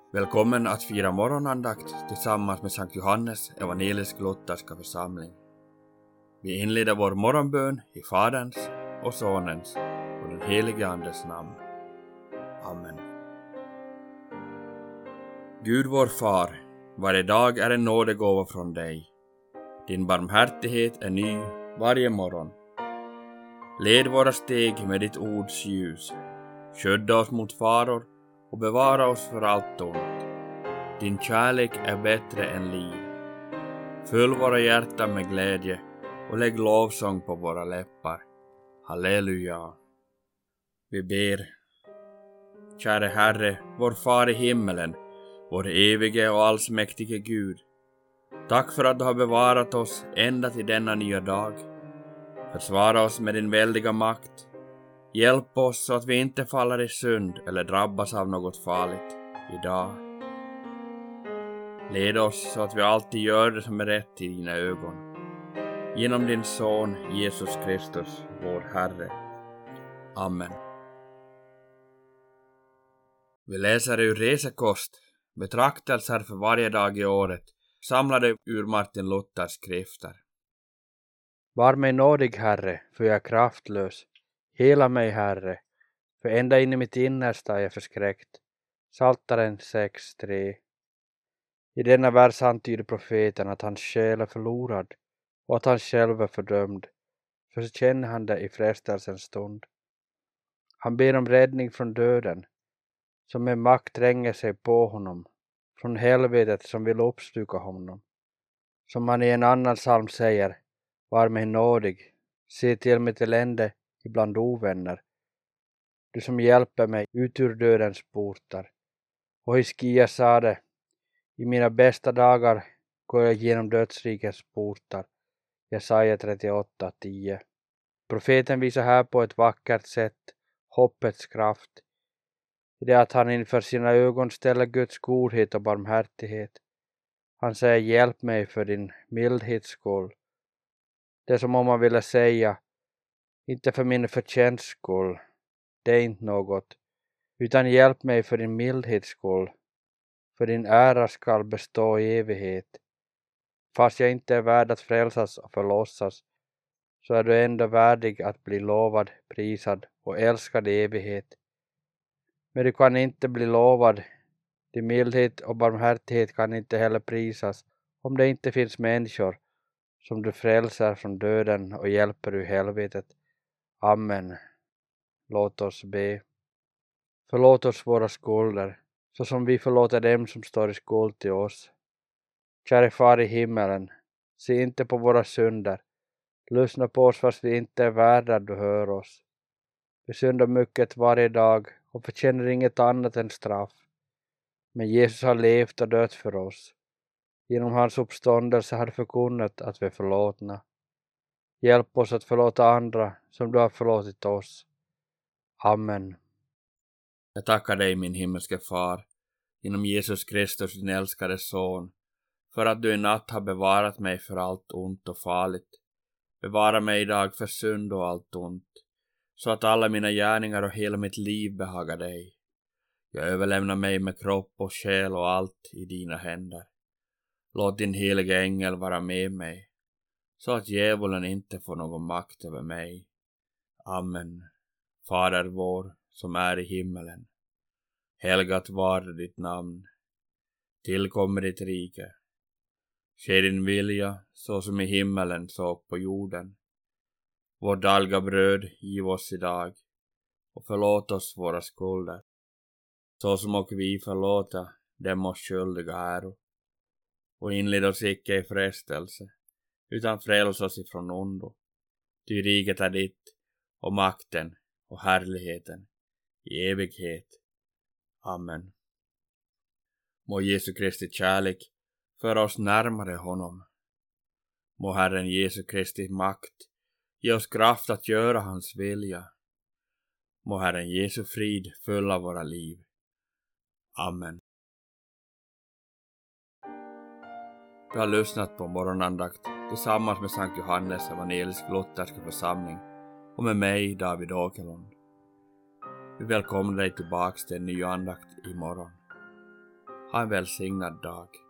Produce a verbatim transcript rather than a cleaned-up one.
Välkommen att fira morgonandakt tillsammans med Sankt Johannes evangelisk-lutherska församling. Vi inleder vår morgonbön i Faderns och Sonens och den helige Andes namn. Amen. Gud vår far, varje dag är en nådegåva från dig. Din barmhärtighet är ny varje morgon. Led våra steg med ditt ords ljus. Skydda oss mot faror och bevara oss för allt ont. Din kärlek är bättre än liv. Fyll våra hjärtan med glädje och lägg lovsång på våra läppar. Halleluja. Vi ber. Käre Herre, vår far i himmelen, vår evige och allsmäktige Gud. Tack för att du har bevarat oss ända till denna nya dag. Försvara oss med din väldiga makt. Hjälp oss så att vi inte faller i synd eller drabbas av något farligt idag. Led oss så att vi alltid gör det som är rätt i dina ögon. Genom din son Jesus Kristus, vår Herre. Amen. Vi läser ur Resekost, betraktelser för varje dag i året, samlade ur Martin Luthers skrifter. Var mig nådig, Herre, för jag är kraftlös. Hela mig, Herre, för ända in i mitt innersta är jag förskräckt. Psaltaren sex tre. I denna vers antyder profeten att hans själ är förlorad och att han själv är fördömd. För så känner han det i frestelsens stund. Han ber om räddning från döden, som med makt tränger sig på honom, från helvetet som vill uppsluka honom. Som han i en annan psalm säger, var mig nådig, se till mitt elände ibland ovänner, du som hjälper mig ut ur dödens portar. Och Hiskia sa det, i mina bästa dagar går jag genom dödsrikets portar. Jesaja trettioåtta tio. Profeten visar här på ett vackert sätt hoppets kraft, i det att han inför sina ögon ställer Guds godhet och barmhärtighet. Han säger, hjälp mig för din mildhets skull. Det är som om man ville säga, inte för min förtjänsts skull, det är inte något, utan hjälp mig för din mildhets skull, för din ära skall bestå i evighet. Fast jag inte är värd att frälsas och förlossas, så är du ändå värdig att bli lovad, prisad och älskad i evighet. Men du kan inte bli lovad, din mildhet och barmhärtighet kan inte heller prisas, om det inte finns människor som du frälser från döden och hjälper ur helvetet. Amen. Låt oss be. Förlåt oss våra skulder, så som vi förlåter dem som står i skuld till oss. Käre far i himmelen, se inte på våra synder. Lyssna på oss fast vi inte är värda att du hör oss. Vi syndar mycket varje dag och förtjänar inget annat än straff. Men Jesus har levt och dött för oss. Genom hans uppståndelse har du förkunnat att vi är förlåtna. Hjälp oss att förlåta andra som du har förlåtit oss. Amen. Jag tackar dig, min himmelske far, genom Jesus Kristus, din älskade son, för att du i natt har bevarat mig för allt ont och farligt. Bevara mig idag för synd och allt ont, så att alla mina gärningar och hela mitt liv behagar dig. Jag överlämnar mig med kropp och själ och allt i dina händer. Låt din heliga ängel vara med mig, så att djävulen inte får någon makt över mig. Amen. Fader vår, som är i himmelen. Helgat var ditt namn. Tillkommer ditt rike. Ske din vilja, så som i himmelen så på jorden. Vår dagliga bröd giv oss idag, och förlåt oss våra skulder, så som och vi förlåta dem oss skyldiga äro. Och inled oss icke i frestelse, utan fräls oss ifrån ondo. Ty riket är ditt, och makten och härligheten i evighet. Amen. Må Jesu Kristi kärlek föra oss närmare honom. Må Herren Jesu Kristi makt ge oss kraft att göra hans vilja. Må Herren Jesu frid fylla våra liv. Amen. Du har lyssnat på morgonandakt tillsammans med Sankt Johannes evangelisk-lutherska församling och med mig, David Åkerlund. Vi välkomnar dig tillbaks till en ny andakt imorgon. Ha en välsignad dag.